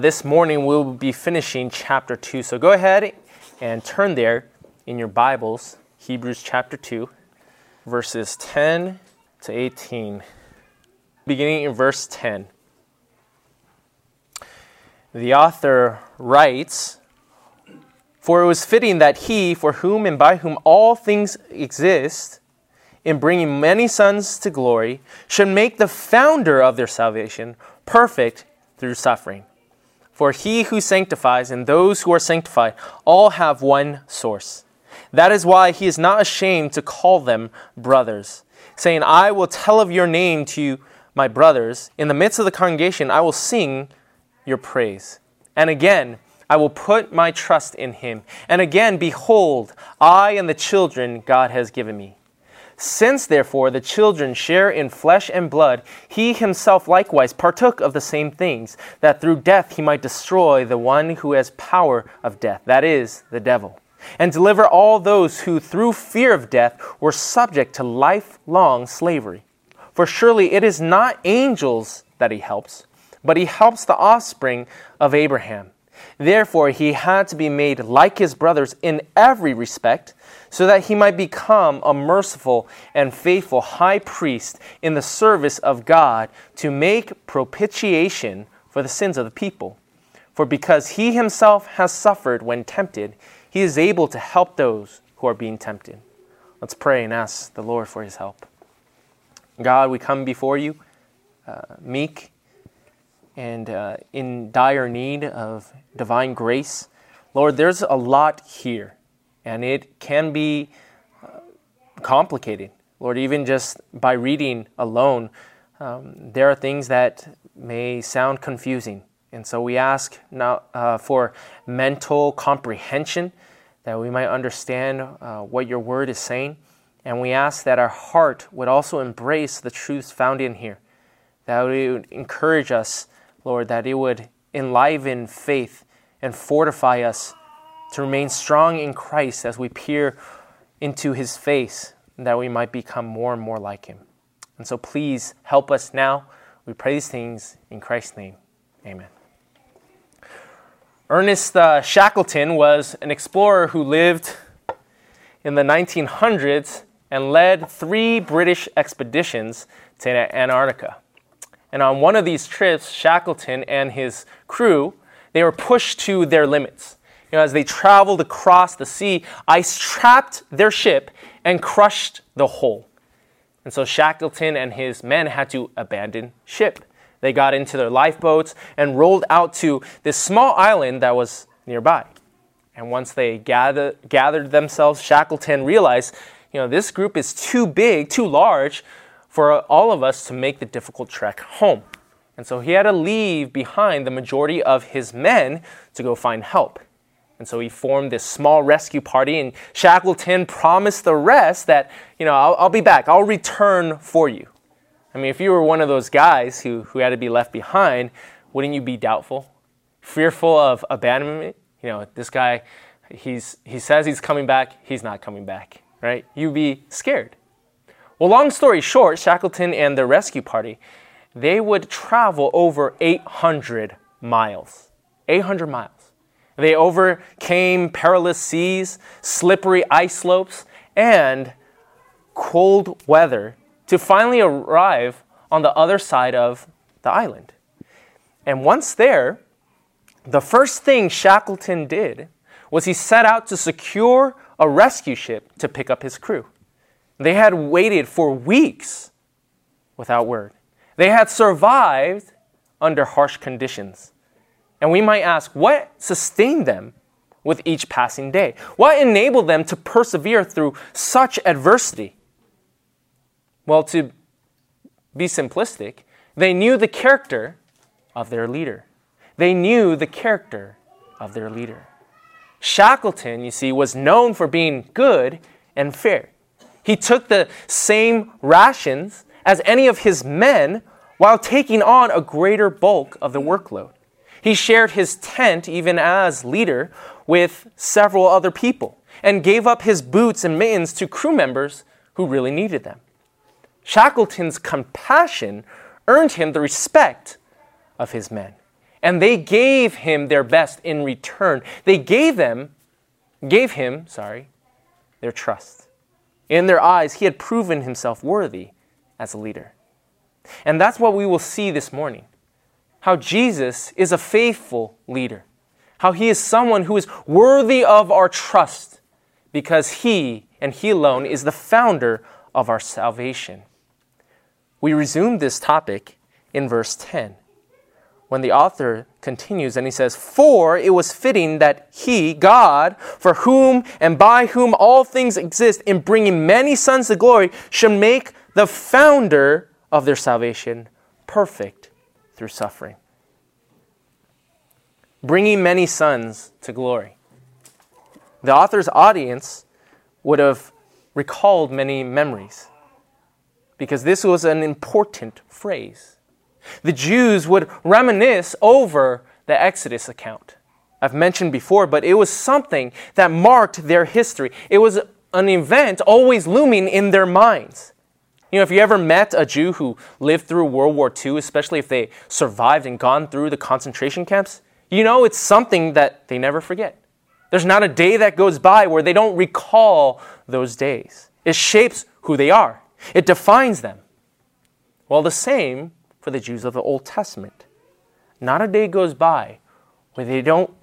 This morning we'll be finishing chapter 2. So go ahead and turn there in your Bibles, Hebrews chapter 2, verses 10 to 18. Beginning in verse 10. The author writes, "For it was fitting that he, for whom and by whom all things exist, in bringing many sons to glory, should make the founder of their salvation perfect through suffering. For he who sanctifies and those who are sanctified all have one source. That is why he is not ashamed to call them brothers, saying, 'I will tell of your name to my brothers. In the midst of the congregation I will sing your praise. And again, I will put my trust in him. And again, behold, I and the children God has given me. Since, therefore, the children share in flesh and blood, he himself likewise partook of the same things, that through death he might destroy the one who has power of death, that is, the devil, and deliver all those who through fear of death were subject to lifelong slavery. For surely it is not angels that he helps, but he helps the offspring of Abraham. Therefore he had to be made like his brothers in every respect, so that he might become a merciful and faithful high priest in the service of God to make propitiation for the sins of the people. For because he himself has suffered when tempted, he is able to help those who are being tempted." Let's pray and ask the Lord for his help. God, we come before you meek and in dire need of divine grace. Lord, there's a lot here. And it can be complicated. Lord, even just by reading alone, there are things that may sound confusing. And so we ask now for mental comprehension, that we might understand what your word is saying. And we ask that our heart would also embrace the truths found in here, that it would encourage us, Lord, that it would enliven faith and fortify us to remain strong in Christ as we peer into his face, that we might become more and more like him. And so please help us now. We pray these things in Christ's name. Amen. Ernest Shackleton was an explorer who lived in the 1900s and led 3 British expeditions to Antarctica. And on one of these trips, Shackleton and his crew, they were pushed to their limits. As they traveled across the sea, ice trapped their ship and crushed the hull. And so Shackleton and his men had to abandon ship. They got into their lifeboats and rolled out to this small island that was nearby. And once they gathered themselves, Shackleton realized, this group is too big, too large for all of us to make the difficult trek home. And so he had to leave behind the majority of his men to go find help. And so he formed this small rescue party, and Shackleton promised the rest that, I'll be back. I'll return for you. I mean, if you were one of those guys who had to be left behind, wouldn't you be doubtful, fearful of abandonment? This guy, he says he's coming back. He's not coming back, right? You'd be scared. Well, long story short, Shackleton and the rescue party, they would travel over 800 miles. 800 miles. They overcame perilous seas, slippery ice slopes, and cold weather to finally arrive on the other side of the island. And once there, the first thing Shackleton did was he set out to secure a rescue ship to pick up his crew. They had waited for weeks without word. They had survived under harsh conditions. And we might ask, what sustained them with each passing day? What enabled them to persevere through such adversity? Well, to be simplistic, they knew the character of their leader. They knew the character of their leader. Shackleton, you see, was known for being good and fair. He took the same rations as any of his men while taking on a greater bulk of the workload. He shared his tent, even as leader, with several other people and gave up his boots and mittens to crew members who really needed them. Shackleton's compassion earned him the respect of his men. And they gave him their best in return. They gave him, their trust. In their eyes, he had proven himself worthy as a leader. And that's what we will see this morning. How Jesus is a faithful leader. How he is someone who is worthy of our trust because he and he alone is the founder of our salvation. We resume this topic in verse 10 when the author continues and he says, "For it was fitting that he, God, for whom and by whom all things exist, in bringing many sons to glory, should make the founder of their salvation perfect through suffering." Bringing many sons to glory. The author's audience would have recalled many memories because this was an important phrase. The Jews would reminisce over the Exodus account. I've mentioned before, but it was something that marked their history. It was an event always looming in their minds. You know, if you ever met a Jew who lived through World War II, especially if they survived and gone through the concentration camps, you know it's something that they never forget. There's not a day that goes by where they don't recall those days. It shapes who they are. It defines them. Well, the same for the Jews of the Old Testament. Not a day goes by where they don't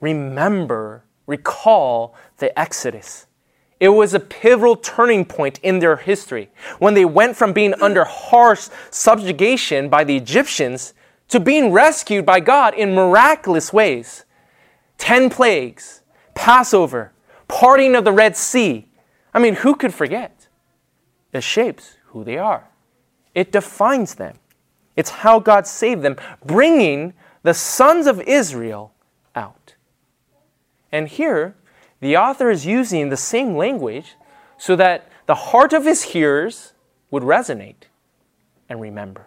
recall the Exodus. It was a pivotal turning point in their history when they went from being under harsh subjugation by the Egyptians to being rescued by God in miraculous ways. 10 plagues, Passover, parting of the Red Sea. I mean, who could forget? It shapes who they are. It defines them. It's how God saved them, bringing the sons of Israel out. And here, the author is using the same language so that the heart of his hearers would resonate and remember.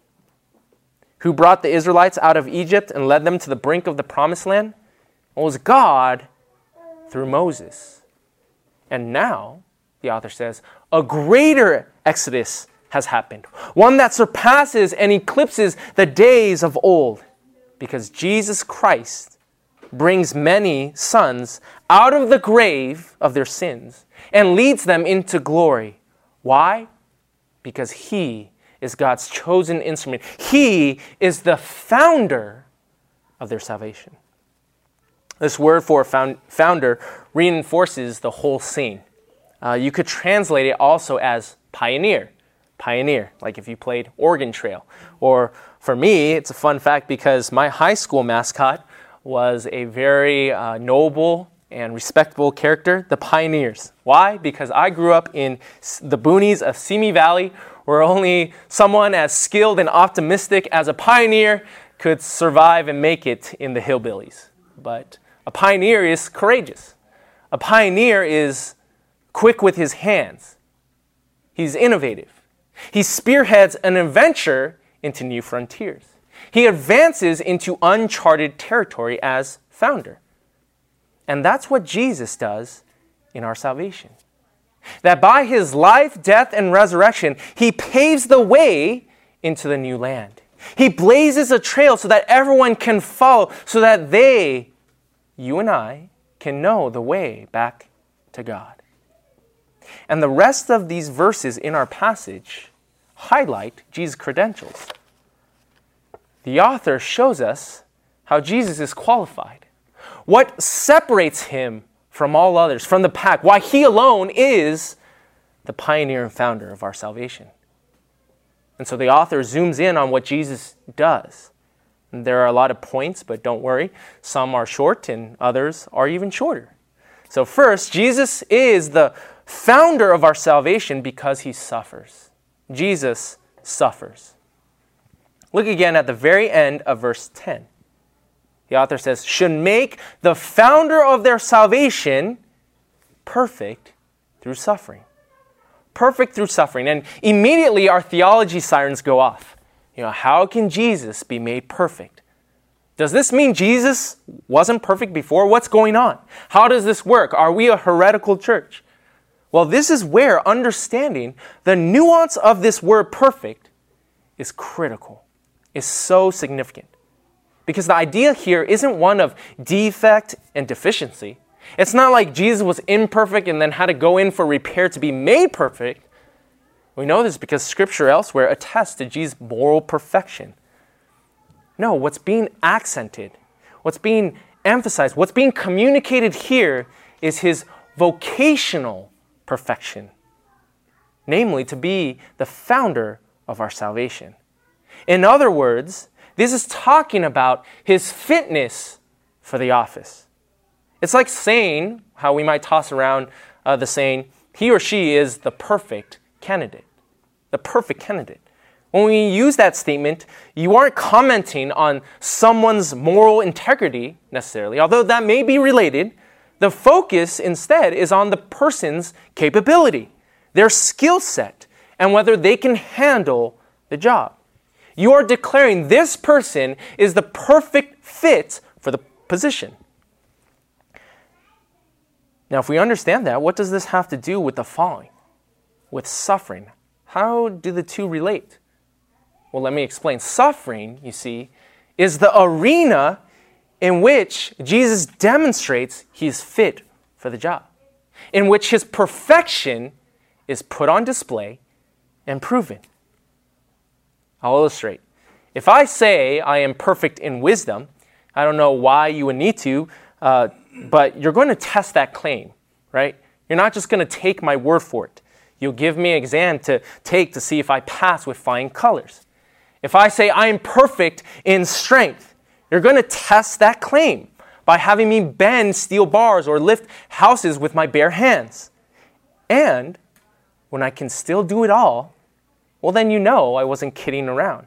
Who brought the Israelites out of Egypt and led them to the brink of the promised land? It was God through Moses. And now, the author says, a greater exodus has happened. One that surpasses and eclipses the days of old. Because Jesus Christ brings many sons out of the grave of their sins and leads them into glory. Why? Because he is God's chosen instrument. He is the founder of their salvation. This word for founder reinforces the whole scene. You could translate it also as pioneer. Pioneer, like if you played Oregon Trail. Or for me, it's a fun fact because my high school mascot was a very noble and respectable character, the Pioneers. Why? Because I grew up in the boonies of Simi Valley, where only someone as skilled and optimistic as a pioneer could survive and make it in the hillbillies. But a pioneer is courageous. A pioneer is quick with his hands. He's innovative. He spearheads an adventure into new frontiers. He advances into uncharted territory as founder. And that's what Jesus does in our salvation. That by his life, death, and resurrection, he paves the way into the new land. He blazes a trail so that everyone can follow, so that you and I, can know the way back to God. And the rest of these verses in our passage highlight Jesus' credentials. The author shows us how Jesus is qualified, what separates him from all others, from the pack, why he alone is the pioneer and founder of our salvation. And so the author zooms in on what Jesus does. And there are a lot of points, but don't worry, some are short and others are even shorter. So first, Jesus is the founder of our salvation because he suffers. Jesus suffers. Look again at the very end of verse 10. The author says, should make the founder of their salvation perfect through suffering. Perfect through suffering. And immediately our theology sirens go off. How can Jesus be made perfect? Does this mean Jesus wasn't perfect before? What's going on? How does this work? Are we a heretical church? Well, this is where understanding the nuance of this word perfect is critical, is so significant. Because the idea here isn't one of defect and deficiency. It's not like Jesus was imperfect and then had to go in for repair to be made perfect. We know this because Scripture elsewhere attests to Jesus' moral perfection. No, what's being accented, what's being emphasized, what's being communicated here is his vocational perfection, namely to be the founder of our salvation. In other words, this is talking about his fitness for the office. It's like saying, how we might toss around the saying, he or she is the perfect candidate. The perfect candidate. When we use that statement, you aren't commenting on someone's moral integrity necessarily, although that may be related. The focus instead is on the person's capability, their skill set, and whether they can handle the job. You are declaring this person is the perfect fit for the position. Now, if we understand that, what does this have to do with the following? With suffering? How do the two relate? Well, let me explain. Suffering, you see, is the arena in which Jesus demonstrates he's fit for the job, in which his perfection is put on display and proven. I'll illustrate. If I say I am perfect in wisdom, I don't know why you would need to, but you're going to test that claim, right? You're not just going to take my word for it. You'll give me an exam to take to see if I pass with flying colors. If I say I am perfect in strength, you're going to test that claim by having me bend steel bars or lift houses with my bare hands. And when I can still do it all, well, then you know I wasn't kidding around.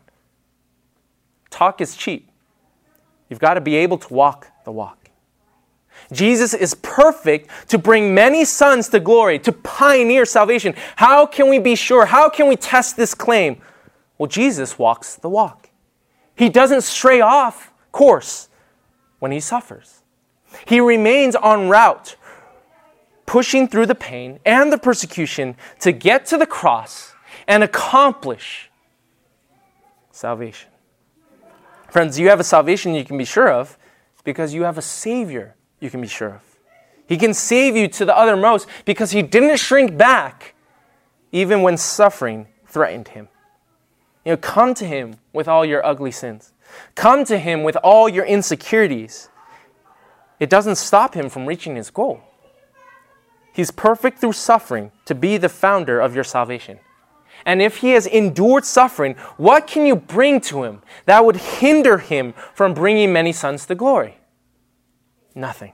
Talk is cheap. You've got to be able to walk the walk. Jesus is perfect to bring many sons to glory, to pioneer salvation. How can we be sure? How can we test this claim? Well, Jesus walks the walk. He doesn't stray off course when he suffers. He remains en route, pushing through the pain and the persecution to get to the cross and accomplish salvation. Friends, you have a salvation you can be sure of because you have a Savior you can be sure of. He can save you to the uttermost because he didn't shrink back even when suffering threatened him. Come to him with all your ugly sins. Come to him with all your insecurities. It doesn't stop him from reaching his goal. He's perfect through suffering to be the founder of your salvation. And if he has endured suffering, what can you bring to him that would hinder him from bringing many sons to glory? Nothing.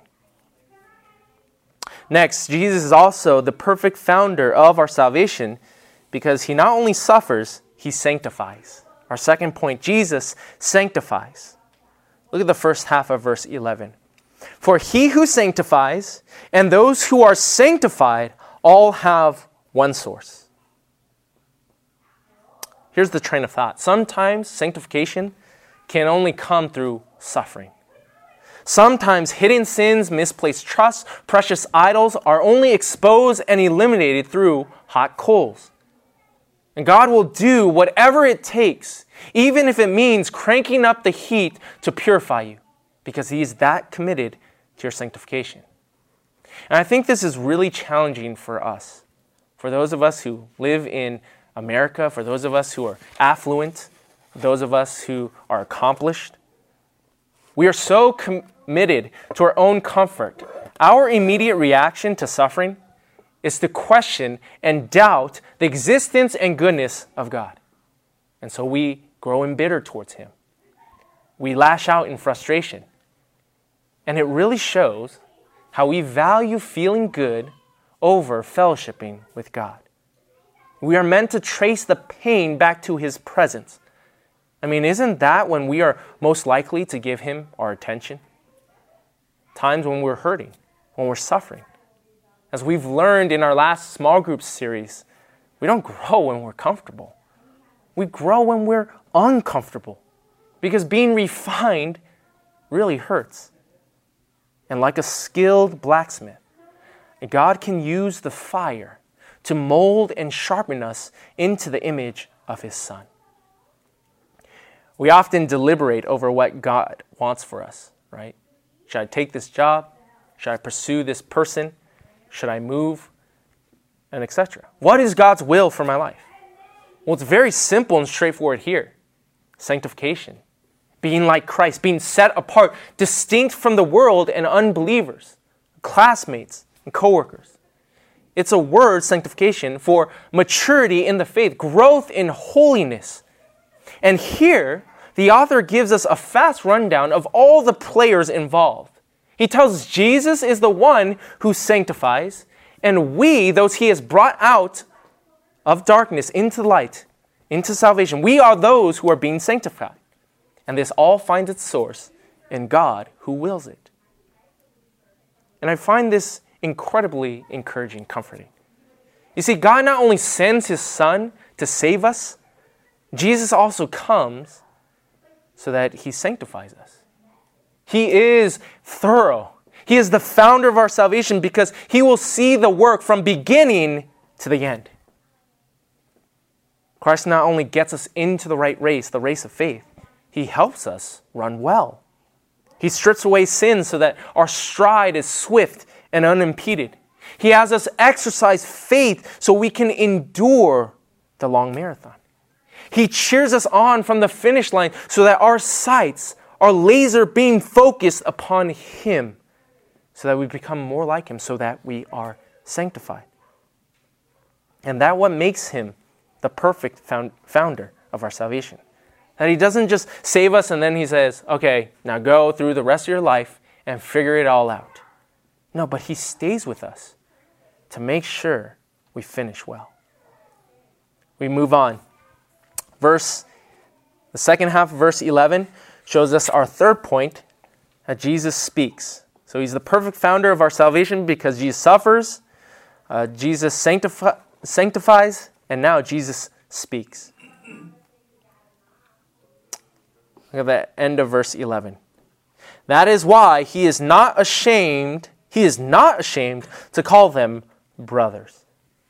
Next, Jesus is also the perfect founder of our salvation because he not only suffers, he sanctifies. Our second point, Jesus sanctifies. Look at the first half of verse 11. For he who sanctifies and those who are sanctified all have one source. Here's the train of thought. Sometimes sanctification can only come through suffering. Sometimes hidden sins, misplaced trust, precious idols are only exposed and eliminated through hot coals. And God will do whatever it takes, even if it means cranking up the heat to purify you, because he is that committed to your sanctification. And I think this is really challenging for us, for those of us who live in America, for those of us who are affluent, those of us who are accomplished. We are so committed to our own comfort. Our immediate reaction to suffering is to question and doubt the existence and goodness of God. And so we grow embittered towards him. We lash out in frustration. And it really shows how we value feeling good over fellowshipping with God. We are meant to trace the pain back to his presence. I mean, isn't that when we are most likely to give him our attention? Times when we're hurting, when we're suffering. As we've learned in our last small group series, we don't grow when we're comfortable. We grow when we're uncomfortable because being refined really hurts. And like a skilled blacksmith, God can use the fire to mold and sharpen us into the image of his Son. We often deliberate over what God wants for us, right? Should I take this job? Should I pursue this person? Should I move? And etc. What is God's will for my life? Well, it's very simple and straightforward here. Sanctification. Being like Christ, being set apart, distinct from the world and unbelievers, classmates and coworkers. It's a word, sanctification, for maturity in the faith, growth in holiness. And here, the author gives us a fast rundown of all the players involved. He tells us Jesus is the one who sanctifies, and we, those he has brought out of darkness into light, into salvation, we are those who are being sanctified. And this all finds its source in God who wills it. And I find this incredibly encouraging, comforting. You see, God not only sends his Son to save us, Jesus also comes so that he sanctifies us. He is thorough. He is the founder of our salvation because he will see the work from beginning to the end. Christ not only gets us into the right race, the race of faith, he helps us run well. He strips away sin so that our stride is swift and unimpeded. He has us exercise faith so we can endure the long marathon. He cheers us on from the finish line so that our sights are laser beam focused upon him, so that we become more like him, so that we are sanctified. And that's what makes him the perfect founder of our salvation. That he doesn't just save us and then he says, okay, now go through the rest of your life and figure it all out. No, but he stays with us to make sure we finish well. We move on. The second half of verse 11 shows us our third point, that Jesus speaks. So he's the perfect founder of our salvation because Jesus suffers, Jesus sanctifies, and now Jesus speaks. Look at the end of verse 11. That is why he is not ashamed to call them brothers.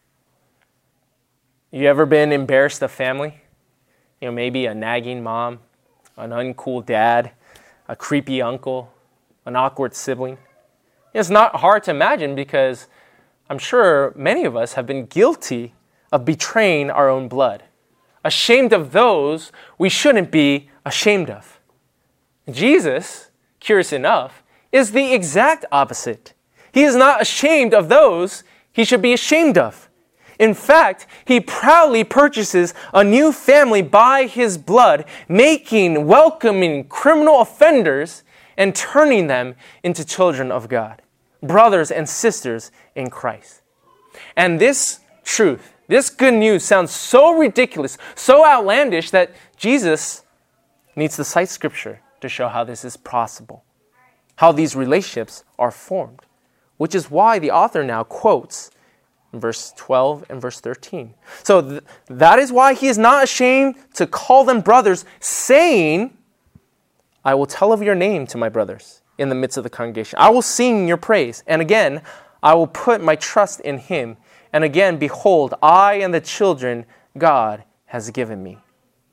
You ever been embarrassed of family? Maybe a nagging mom, an uncool dad, a creepy uncle, an awkward sibling. It's not hard to imagine because I'm sure many of us have been guilty of betraying our own blood, ashamed of those we shouldn't be ashamed of. Jesus, curious enough, is the exact opposite. He is not ashamed of those he should be ashamed of. In fact, he proudly purchases a new family by his blood, welcoming criminal offenders and turning them into children of God, brothers and sisters in Christ. And this truth, this good news sounds so ridiculous, so outlandish that Jesus needs to cite scripture to show how this is possible, how these relationships are formed, which is why the author now quotes verse 12 and verse 13. So that is why he is not ashamed to call them brothers, saying, I will tell of your name to my brothers in the midst of the congregation. I will sing your praise. And again, I will put my trust in him. And again, behold, I and the children God has given me.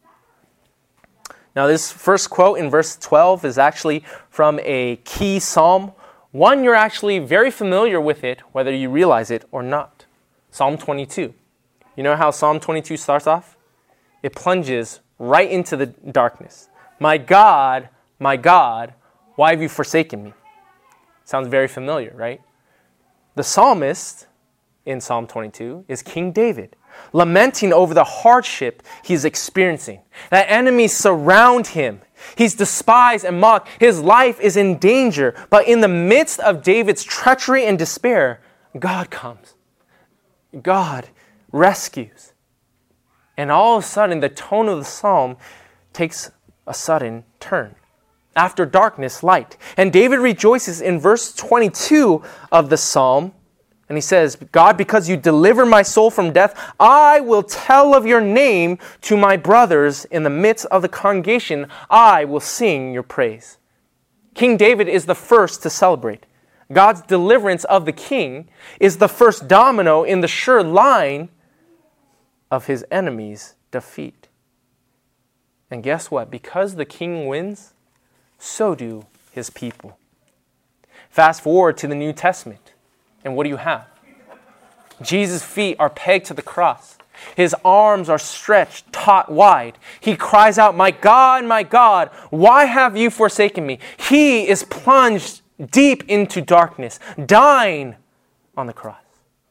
Now, this first quote in verse 12 is actually from a key psalm. One, you're actually very familiar with it, whether you realize it or not. Psalm 22. You know how Psalm 22 starts off? It plunges right into the darkness. My God, why have you forsaken me? Sounds very familiar, right? The psalmist in Psalm 22 is King David, lamenting over the hardship he's experiencing. That enemies surround him. He's despised and mocked. His life is in danger. But in the midst of David's treachery and despair, God comes. God rescues. And all of a sudden, the tone of the psalm takes a sudden turn. After darkness, light. And David rejoices in verse 22 of the psalm. And he says, God, because you deliver my soul from death, I will tell of your name to my brothers in the midst of the congregation. I will sing your praise. King David is the first to celebrate. God's deliverance of the king is the first domino in the sure line of his enemy's defeat. And guess what? Because the king wins, so do his people. Fast forward to the New Testament. And what do you have? Jesus' feet are pegged to the cross. His arms are stretched taut wide. He cries out, my God, why have you forsaken me?" He is plunged deep into darkness, dying on the cross.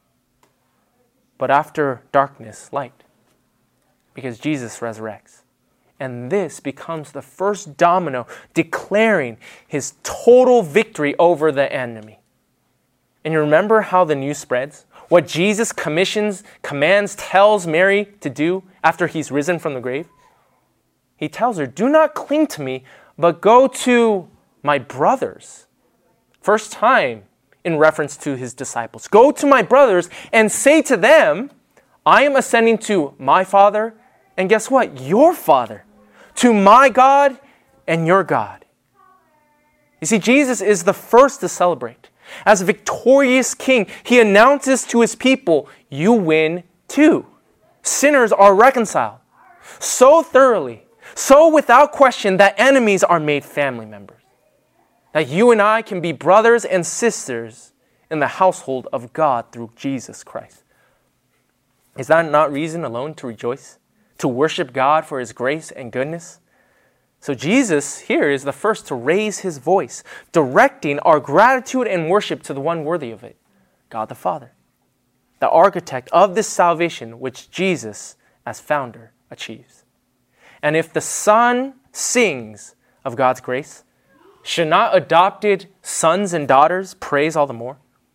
But after darkness, light. Because Jesus resurrects. And this becomes the first domino declaring his total victory over the enemy. And you remember how the news spreads? What Jesus commands, tells Mary to do after he's risen from the grave? He tells her, "Do not cling to me, but go to my brothers." First time in reference to his disciples. "Go to my brothers and say to them, I am ascending to my Father, and guess what? Your Father. To my God and your God." You see, Jesus is the first to celebrate. As a victorious king, he announces to his people, you win too. Sinners are reconciled so thoroughly, so without question that enemies are made family members. That you and I can be brothers and sisters in the household of God through Jesus Christ. Is that not reason alone to rejoice? To worship God for his grace and goodness? So Jesus here is the first to raise his voice, directing our gratitude and worship to the one worthy of it, God the Father, the architect of this salvation which Jesus, as founder, achieves. And if the Son sings of God's grace, should not adopted sons and daughters praise all the more?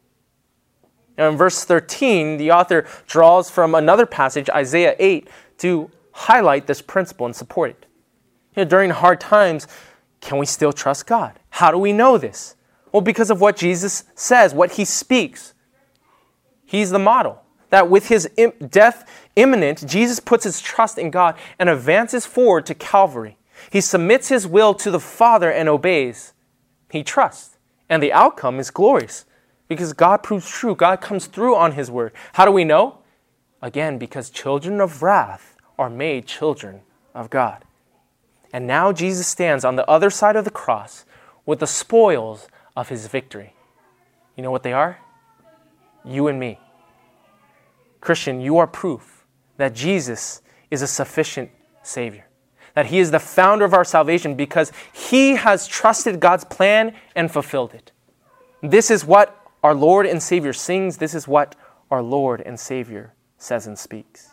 Now in verse 13, the author draws from another passage, Isaiah 8, to highlight this principle and support it. During hard times, can we still trust God? How do we know this? Well, because of what Jesus says, what he speaks. He's the model. That with his death imminent, Jesus puts his trust in God and advances forward to Calvary. He submits his will to the Father and obeys. He trusts. And the outcome is glorious because God proves true. God comes through on his word. How do we know? Again, because children of wrath are made children of God. And now Jesus stands on the other side of the cross with the spoils of his victory. You know what they are? You and me. Christian, you are proof that Jesus is a sufficient Savior. That he is the founder of our salvation because he has trusted God's plan and fulfilled it. This is what our Lord and Savior sings. This is what our Lord and Savior says and speaks.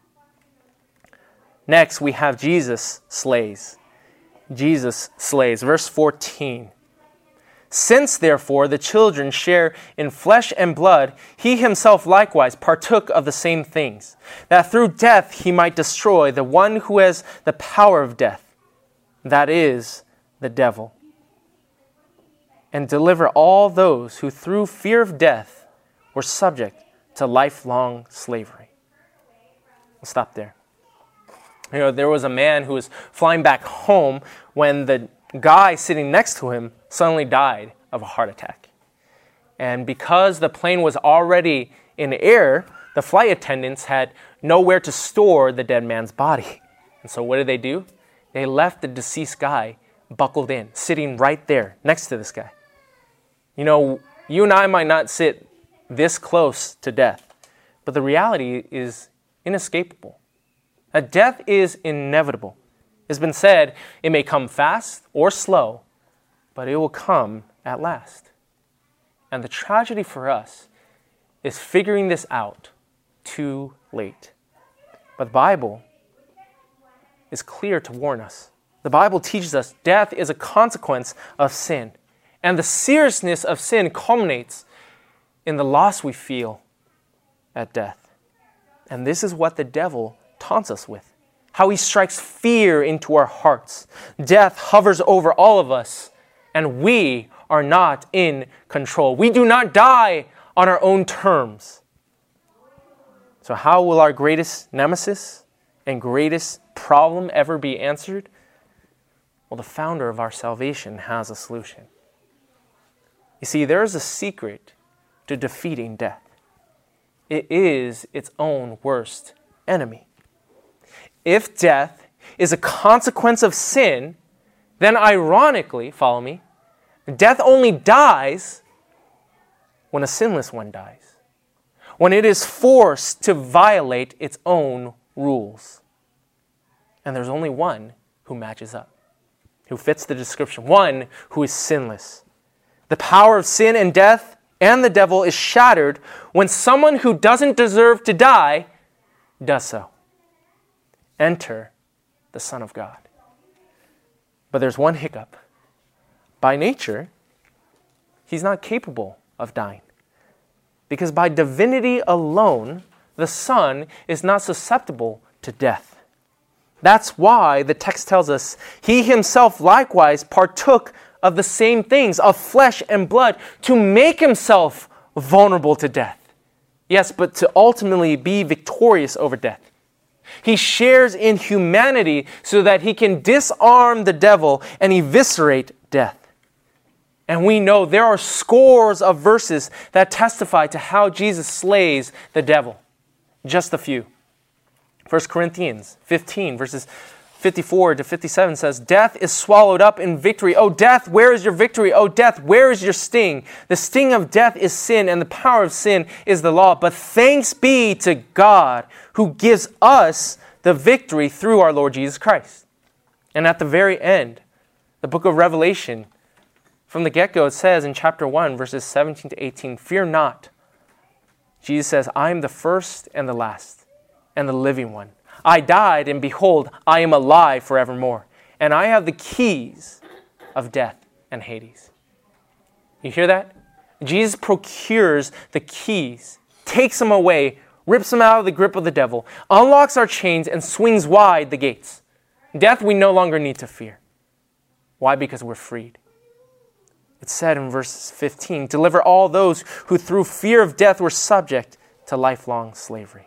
Next, we have Jesus slays. Jesus slays. Verse 14. "Since, therefore, the children share in flesh and blood, he himself likewise partook of the same things, that through death he might destroy the one who has the power of death, that is, the devil, and deliver all those who through fear of death were subject to lifelong slavery." We'll stop there. There was a man who was flying back home when the guy sitting next to him suddenly died of a heart attack. And because the plane was already in the air, the flight attendants had nowhere to store the dead man's body. And so what did they do? They left the deceased guy buckled in, sitting right there next to this guy. You and I might not sit this close to death, but the reality is inescapable. That death is inevitable. It's been said it may come fast or slow, but it will come at last. And the tragedy for us is figuring this out too late. But the Bible is clear to warn us. The Bible teaches us death is a consequence of sin. And the seriousness of sin culminates in the loss we feel at death. And this is what the devil taunts us with. How he strikes fear into our hearts. Death hovers over all of us, and we are not in control. We do not die on our own terms. So how will our greatest nemesis and greatest problem ever be answered? Well, the founder of our salvation has a solution. You see, there is a secret to defeating death. It is its own worst enemy. If death is a consequence of sin, then ironically, follow me, death only dies when a sinless one dies, when it is forced to violate its own rules. And there's only one who matches up, who fits the description, one who is sinless. The power of sin and death and the devil is shattered when someone who doesn't deserve to die does so. Enter the Son of God. But there's one hiccup. By nature, he's not capable of dying. Because by divinity alone, the Son is not susceptible to death. That's why the text tells us he himself likewise partook of the same things, of flesh and blood, to make himself vulnerable to death. Yes, but to ultimately be victorious over death. He shares in humanity so that he can disarm the devil and eviscerate death. And we know there are scores of verses that testify to how Jesus slays the devil. Just a few. 1 Corinthians 15, verses 54 to 57 says, "Death is swallowed up in victory. O death, where is your victory? O death, where is your sting? The sting of death is sin, and the power of sin is the law. But thanks be to God who gives us the victory through our Lord Jesus Christ." And at the very end, the book of Revelation, from the get-go, it says in chapter 1, verses 17 to 18, "Fear not." Jesus says, "I am the first and the last, and the living one. I died, and behold, I am alive forevermore. And I have the keys of death and Hades." You hear that? Jesus procures the keys, takes them away, rips them out of the grip of the devil, unlocks our chains, and swings wide the gates. Death we no longer need to fear. Why? Because we're freed. It said in verse 15, "Deliver all those who through fear of death were subject to lifelong slavery."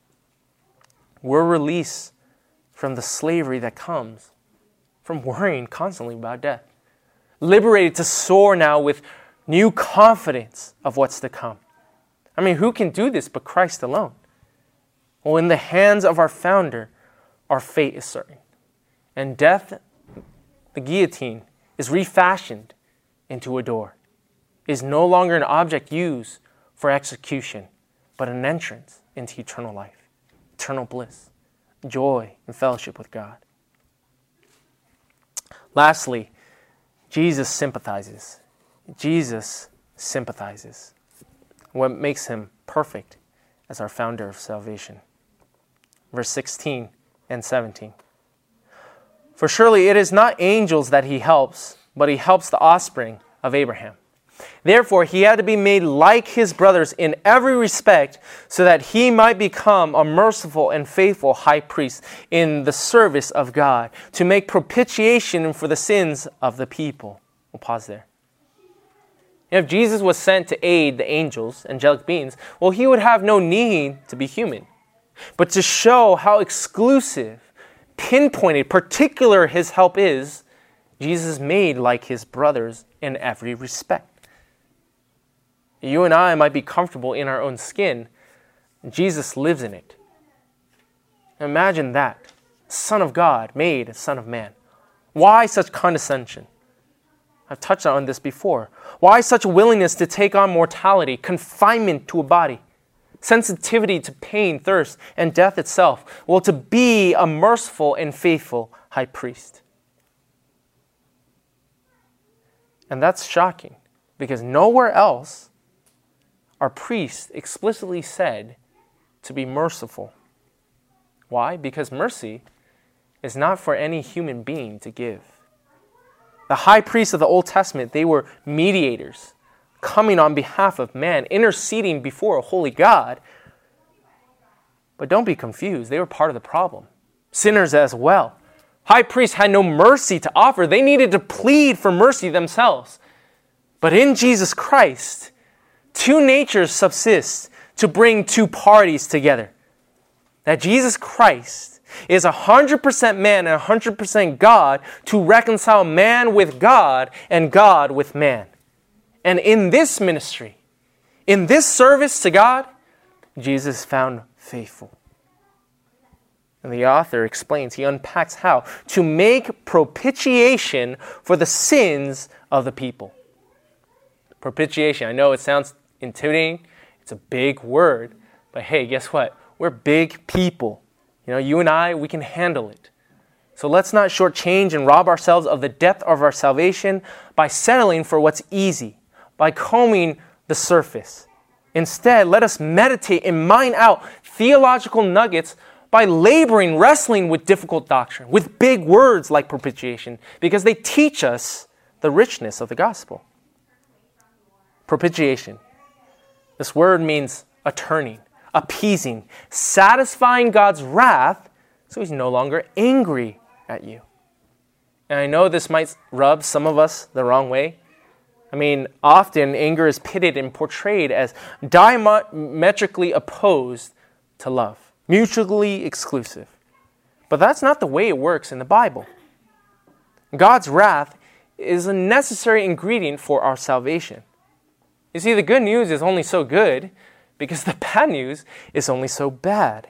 We're released from the slavery that comes from worrying constantly about death. Liberated to soar now with new confidence of what's to come. I mean, who can do this but Christ alone? Well, in the hands of our founder, our fate is certain. And death, the guillotine, is refashioned into a door. It is no longer an object used for execution, but an entrance into eternal life. Eternal bliss, joy, and fellowship with God. Lastly, Jesus sympathizes. Jesus sympathizes. What makes him perfect as our founder of salvation. Verse 16 and 17. "For surely it is not angels that he helps, but he helps the offspring of Abraham. Therefore, he had to be made like his brothers in every respect so that he might become a merciful and faithful high priest in the service of God to make propitiation for the sins of the people." We'll pause there. If Jesus was sent to aid the angels, angelic beings, well, he would have no need to be human. But to show how exclusive, pinpointed, particular his help is, Jesus is made like his brothers in every respect. You and I might be comfortable in our own skin. Jesus lives in it. Imagine that. Son of God made Son of Man. Why such condescension? I've touched on this before. Why such willingness to take on mortality, confinement to a body, sensitivity to pain, thirst, and death itself? Well, to be a merciful and faithful high priest. And that's shocking, because nowhere else are priests explicitly said to be merciful. Why? Because mercy is not for any human being to give. The high priests of the Old Testament, they were mediators, coming on behalf of man, interceding before a holy God. But don't be confused, they were part of the problem. Sinners as well. High priests had no mercy to offer. They needed to plead for mercy themselves. But in Jesus Christ, two natures subsist to bring two parties together. That Jesus Christ is 100% man and 100% God to reconcile man with God and God with man. And in this ministry, in this service to God, Jesus is found faithful. And the author explains, he unpacks how to make propitiation for the sins of the people. Propitiation, I know it sounds intimidating. It's a big word. But hey, guess what? We're big people. You and I, we can handle it. So let's not shortchange and rob ourselves of the depth of our salvation by settling for what's easy, by combing the surface. Instead, let us meditate and mine out theological nuggets by laboring, wrestling with difficult doctrine, with big words like propitiation, because they teach us the richness of the gospel. Propitiation. This word means attorney, appeasing, satisfying God's wrath so he's no longer angry at you. And I know this might rub some of us the wrong way. Often anger is pitted and portrayed as diametrically opposed to love, mutually exclusive. But that's not the way it works in the Bible. God's wrath is a necessary ingredient for our salvation. You see, the good news is only so good because the bad news is only so bad.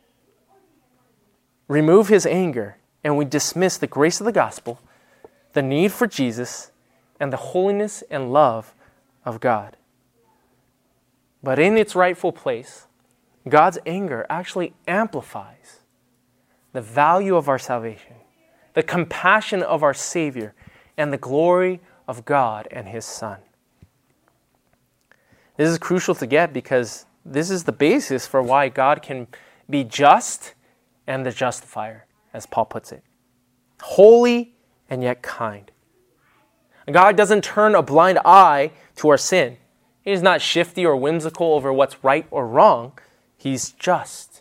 Remove his anger, and we dismiss the grace of the gospel, the need for Jesus, and the holiness and love of God. But in its rightful place, God's anger actually amplifies the value of our salvation, the compassion of our Savior, and the glory of God and his Son. This is crucial to get because this is the basis for why God can be just and the justifier, as Paul puts it. Holy and yet kind. God doesn't turn a blind eye to our sin. He is not shifty or whimsical over what's right or wrong. He's just.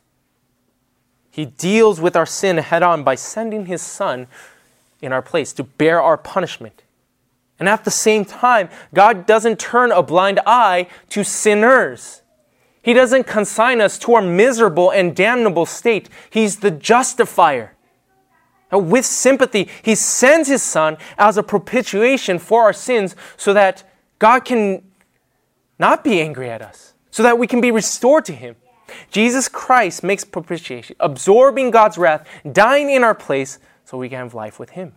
He deals with our sin head on by sending his Son in our place to bear our punishment. And at the same time, God doesn't turn a blind eye to sinners. He doesn't consign us to our miserable and damnable state. He's the justifier. And with sympathy, he sends his Son as a propitiation for our sins so that God can not be angry at us, so that we can be restored to him. Jesus Christ makes propitiation, absorbing God's wrath, dying in our place so we can have life with him.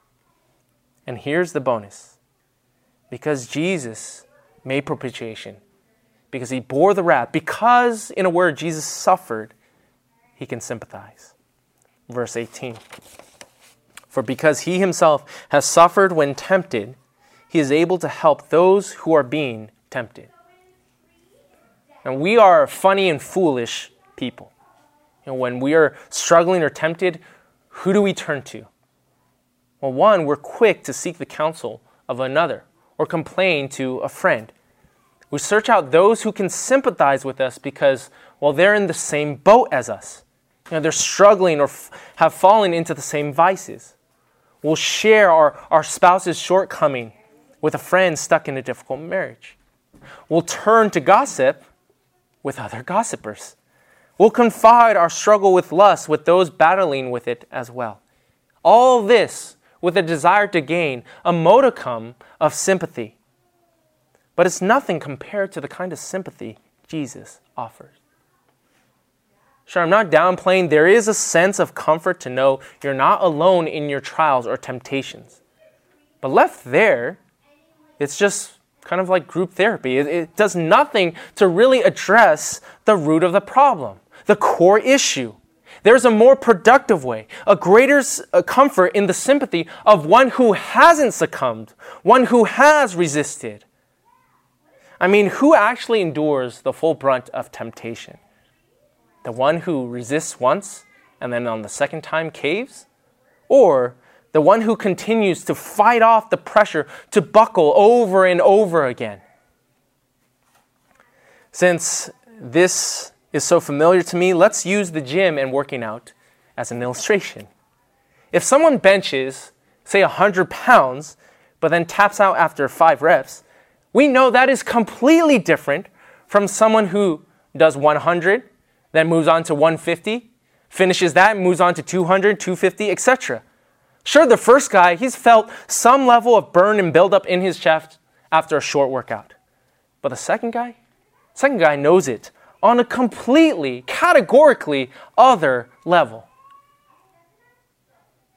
And here's the bonus. Because Jesus made propitiation, because he bore the wrath, because, in a word, Jesus suffered, he can sympathize. Verse 18. For because he himself has suffered when tempted, he is able to help those who are being tempted. And we are funny and foolish people. When we are struggling or tempted, who do we turn to? Well, one, we're quick to seek the counsel of another or complain to a friend. We search out those who can sympathize with us because, well, they're in the same boat as us. They're struggling or have fallen into the same vices. We'll share our spouse's shortcoming with a friend stuck in a difficult marriage. We'll turn to gossip with other gossipers. We'll confide our struggle with lust with those battling with it as well. All this with a desire to gain a modicum of sympathy. But it's nothing compared to the kind of sympathy Jesus offers. Sure, I'm not downplaying. There is a sense of comfort to know you're not alone in your trials or temptations. But left there, it's just kind of like group therapy. It does nothing to really address the root of the problem, the core issue. There's a more productive way, a greater comfort in the sympathy of one who hasn't succumbed, one who has resisted. Who actually endures the full brunt of temptation? The one who resists once and then on the second time caves? Or the one who continues to fight off the pressure to buckle over and over again? Since this is so familiar to me, let's use the gym and working out as an illustration. If someone benches, say 100 pounds, but then taps out after 5 reps, we know that is completely different from someone who does 100, then moves on to 150, finishes that, moves on to 200, 250, etc. Sure, the first guy, he's felt some level of burn and buildup in his chest after a short workout. But the second guy knows it on a completely, categorically other level.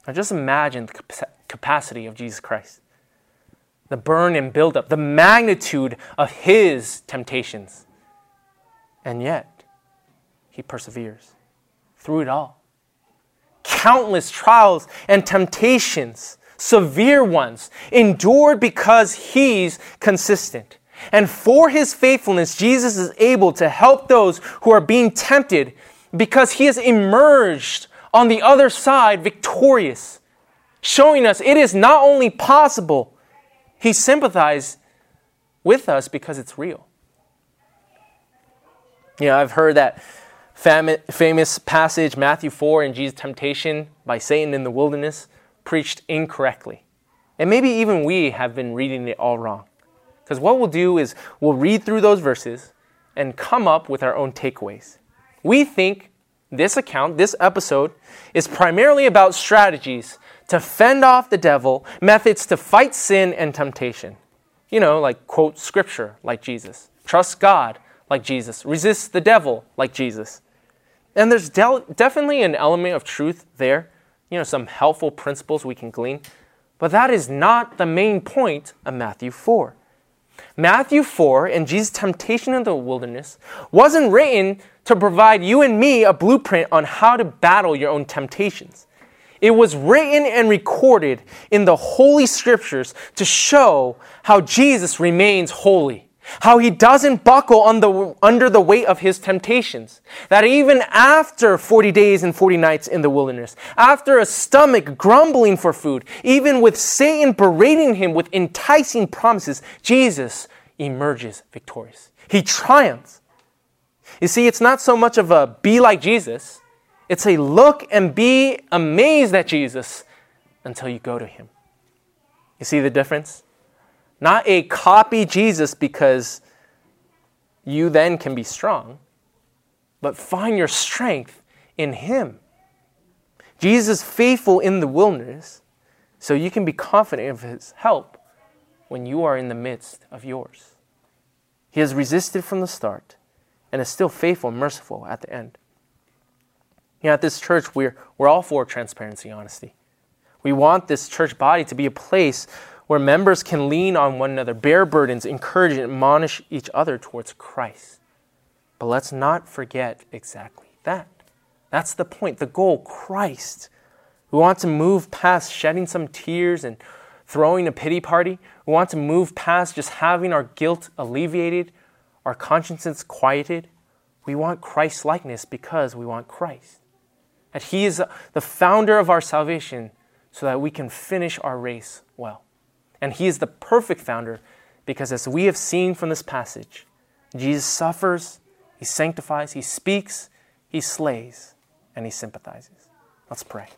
Now just imagine the capacity of Jesus Christ. The burn and buildup, the magnitude of his temptations. And yet, he perseveres through it all. Countless trials and temptations, severe ones, endured because he's consistent. And for his faithfulness, Jesus is able to help those who are being tempted because he has emerged on the other side victorious, showing us it is not only possible, he sympathized with us because it's real. I've heard that famous passage, Matthew 4, in Jesus' temptation by Satan in the wilderness, preached incorrectly. And maybe even we have been reading it all wrong. Because what we'll do is we'll read through those verses and come up with our own takeaways. We think this account, this episode, is primarily about strategies to fend off the devil, methods to fight sin and temptation. Like quote scripture like Jesus, trust God like Jesus, resist the devil like Jesus. And there's definitely an element of truth there, some helpful principles we can glean. But that is not the main point of Matthew 4. Matthew 4 and Jesus' temptation in the wilderness wasn't written to provide you and me a blueprint on how to battle your own temptations. It was written and recorded in the Holy Scriptures to show how Jesus remains holy, how he doesn't buckle under the weight of his temptations, that even after 40 days and 40 nights in the wilderness, after a stomach grumbling for food, even with Satan berating him with enticing promises, Jesus emerges victorious. He triumphs. You see, it's not so much of a be like Jesus. It's a look and be amazed at Jesus until you go to him. You see the difference? Not a copy Jesus because you then can be strong, but find your strength in him. Jesus is faithful in the wilderness, so you can be confident of his help when you are in the midst of yours. He has resisted from the start and is still faithful and merciful at the end. At this church, we're all for transparency and honesty. We want this church body to be a place where members can lean on one another, bear burdens, encourage and admonish each other towards Christ. But let's not forget exactly that. That's the point, the goal, Christ. We want to move past shedding some tears and throwing a pity party. We want to move past just having our guilt alleviated, our consciences quieted. We want Christ-likeness because we want Christ. That he is the founder of our salvation so that we can finish our race well. And he is the perfect founder because as we have seen from this passage, Jesus suffers, he sanctifies, he speaks, he slays, and he sympathizes. Let's pray.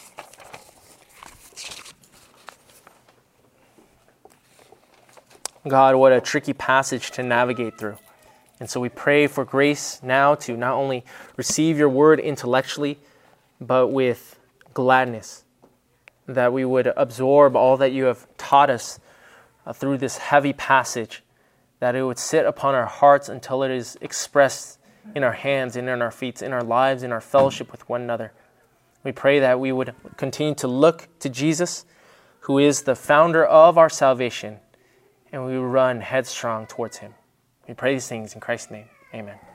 God, what a tricky passage to navigate through. And so we pray for grace now to not only receive your word intellectually, but with gladness, that we would absorb all that you have taught us through this heavy passage, that it would sit upon our hearts until it is expressed in our hands and in our feet, in our lives, in our fellowship with one another. We pray that we would continue to look to Jesus, who is the founder of our salvation, and we run headstrong towards him. We pray these things in Christ's name. Amen.